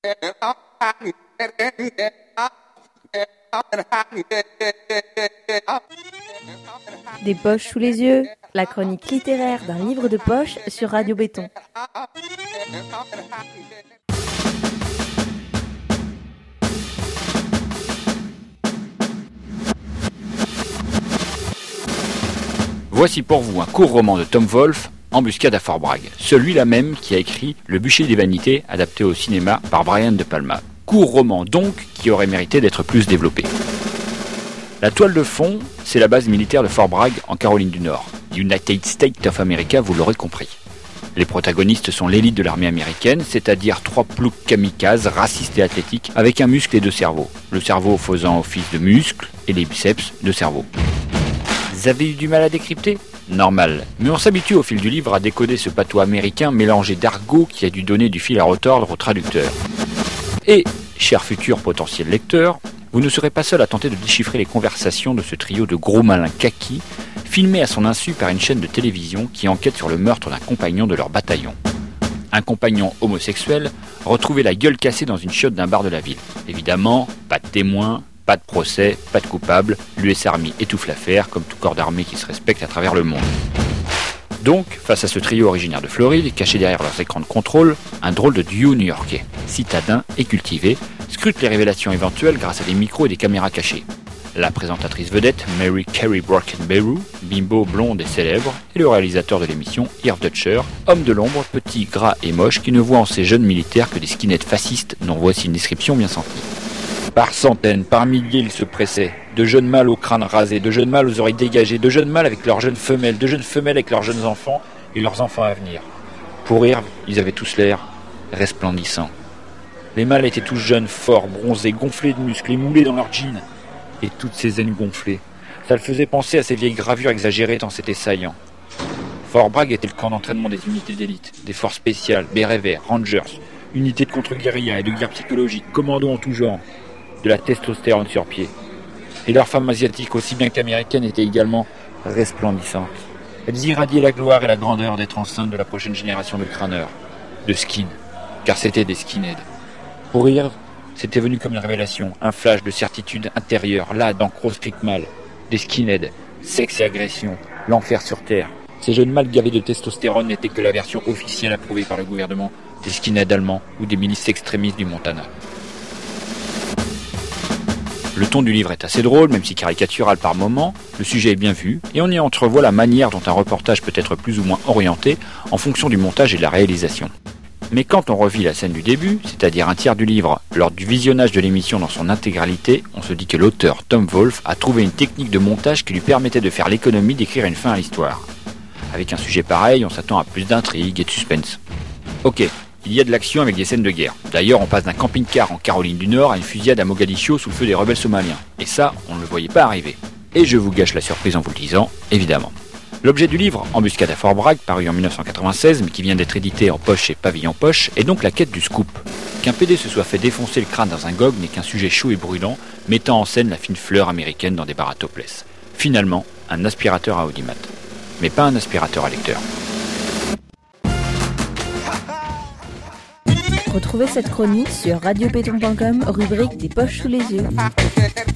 Des poches sous les yeux, la chronique littéraire d'un livre de poche sur Radio Béton. Voici pour vous un court roman de Tom Wolfe, Embuscade à Fort Bragg, celui-là même qui a écrit Le bûcher des vanités, adapté au cinéma par Brian De Palma. Court roman donc qui aurait mérité d'être plus développé. La toile de fond, c'est la base militaire de Fort Bragg en Caroline du Nord. United States of America, vous l'aurez compris. Les protagonistes sont l'élite de l'armée américaine, c'est-à-dire 3 ploucs kamikazes, racistes et athlétiques, avec un muscle et 2 cerveaux. Le cerveau faisant office de muscle et les biceps de cerveau. Vous avez eu du mal à décrypter ? Normal. Mais on s'habitue au fil du livre à décoder ce patois américain mélangé d'argot qui a dû donner du fil à retordre au traducteur. Et, chers futurs potentiels lecteurs, vous ne serez pas seul à tenter de déchiffrer les conversations de ce trio de gros malins kakis, filmés à son insu par une chaîne de télévision qui enquête sur le meurtre d'un compagnon de leur bataillon. Un compagnon homosexuel retrouvé la gueule cassée dans une chiotte d'un bar de la ville. Évidemment, pas de témoins, pas de procès, pas de coupable, l'US Army étouffe l'affaire, comme tout corps d'armée qui se respecte à travers le monde. Donc, face à ce trio originaire de Floride, caché derrière leurs écrans de contrôle, un drôle de duo new-yorkais, citadin et cultivé, scrute les révélations éventuelles grâce à des micros et des caméras cachées. La présentatrice vedette, Mary Carey Brockenberry, bimbo blonde et célèbre, et le réalisateur de l'émission, Irv Dutcher, homme de l'ombre, petit, gras et moche, qui ne voit en ces jeunes militaires que des skinheads fascistes dont voici une description bien sentie. Par centaines, par milliers, ils se pressaient. De jeunes mâles au crâne rasé, de jeunes mâles aux oreilles dégagées, de jeunes mâles avec leurs jeunes femelles, de jeunes femelles avec leurs jeunes enfants et leurs enfants à venir. Pour Irv, ils avaient tous l'air resplendissants. Les mâles étaient tous jeunes, forts, bronzés, gonflés de muscles et moulés dans leurs jeans. Et toutes ces aines gonflées. Ça le faisait penser à ces vieilles gravures exagérées tant c'était saillant. Fort Bragg était le camp d'entraînement des unités d'élite, des forces spéciales, bérets verts, rangers, unités de contre-guérilla et de guerre psychologique, commandos en tout genre. De la testostérone sur pied. Et leurs femmes asiatiques, aussi bien qu'américaines, étaient également resplendissantes. Elles irradiaient la gloire et la grandeur d'être enceintes de la prochaine génération de crâneurs, de skins, car c'étaient des skinheads. Pour Irv, c'était venu comme une révélation, un flash de certitude intérieure, là, dans Cross Creek Mall. Des skinheads, sexe et agression, l'enfer sur terre. Ces jeunes mâles gavés de testostérone n'étaient que la version officielle approuvée par le gouvernement des skinheads allemands ou des milices extrémistes du Montana. Le ton du livre est assez drôle, même si caricatural par moments, le sujet est bien vu, et on y entrevoit la manière dont un reportage peut être plus ou moins orienté en fonction du montage et de la réalisation. Mais quand on revit la scène du début, c'est-à-dire un tiers du livre, lors du visionnage de l'émission dans son intégralité, on se dit que l'auteur, Tom Wolfe, a trouvé une technique de montage qui lui permettait de faire l'économie d'écrire une fin à l'histoire. Avec un sujet pareil, on s'attend à plus d'intrigue et de suspense. Ok, il y a de l'action avec des scènes de guerre. D'ailleurs, on passe d'un camping-car en Caroline du Nord à une fusillade à Mogadiscio sous le feu des rebelles somaliens. Et ça, on ne le voyait pas arriver. Et je vous gâche la surprise en vous le disant, évidemment. L'objet du livre, Embuscade à Fort Bragg, paru en 1996, mais qui vient d'être édité en poche chez Pavillon Poche, est donc la quête du scoop. Qu'un PD se soit fait défoncer le crâne dans un GOG n'est qu'un sujet chaud et brûlant, mettant en scène la fine fleur américaine dans des bars à topless. Finalement, un aspirateur à audimat. Mais pas un aspirateur à lecteur. Retrouvez cette chronique sur radiobéton.com, rubrique des poches sous les yeux.